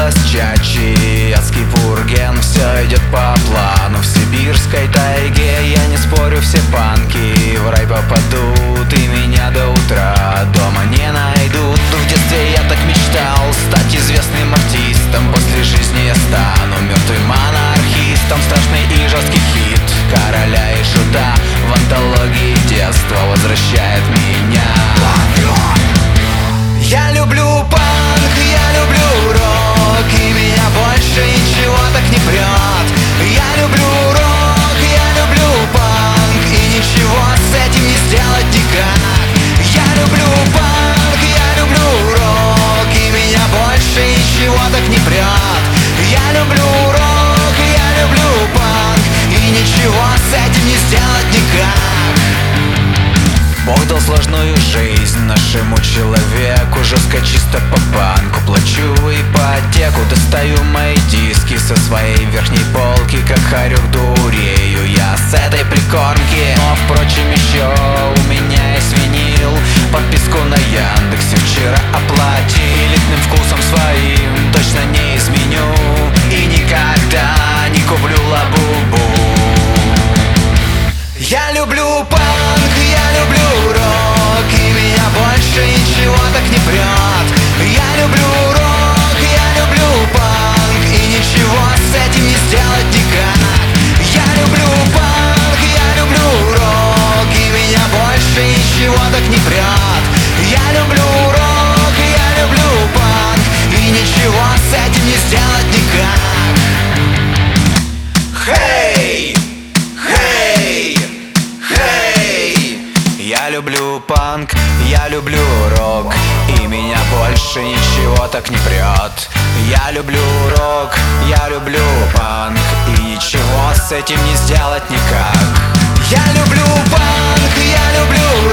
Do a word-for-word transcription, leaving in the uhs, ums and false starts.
голос чачи, адский пурген, все идет по плану. В сибирской тайге, я не спорю, все панки в рай попадут, и меня до утра дома не найдут. Но в детстве я так мечтал стать известным артистом. После жизни я стану мертвым анархистом. Страшный и жесткий хит короля и шута в антологии детства возвращает меня. Я люблю панк, я люблю рок, и меня больше ничего так не прет. Я люблю рок, я люблю панк, и ничего с этим не сделать никак. Я люблю панк, я люблю рок, и меня больше ничего так не прет. Я люблю рок, я люблю панк, и ничего с этим не сделать никак. Бог дал сложную жизнь нашему человеку, жестко, чисто по банку. Плачу ипотеку, достаю мои диски со своей верхней полки. Как хорек дурею я с этой прикормки. Но, впрочем, еще у меня есть винил, подписку на Яндексе вчера оплатил. Элитным вкусом своим точно не изменю, и никогда не куплю лабубу. Я люблю панк, я люблю рок, и меня больше ничего так не прет. Я люблю рок, я люблю панк, и ничего с этим не сделать никак. Я люблю панк, я люблю рок, и меня больше ничего так не прет. Я люблю рок, я люблю панк, и ничего с этим не сделать никак. Хей! Я люблю панк, я люблю рок, и меня больше ничего так не прет. Я люблю рок, я люблю панк, и ничего с этим не сделать никак. Я люблю панк, я люблю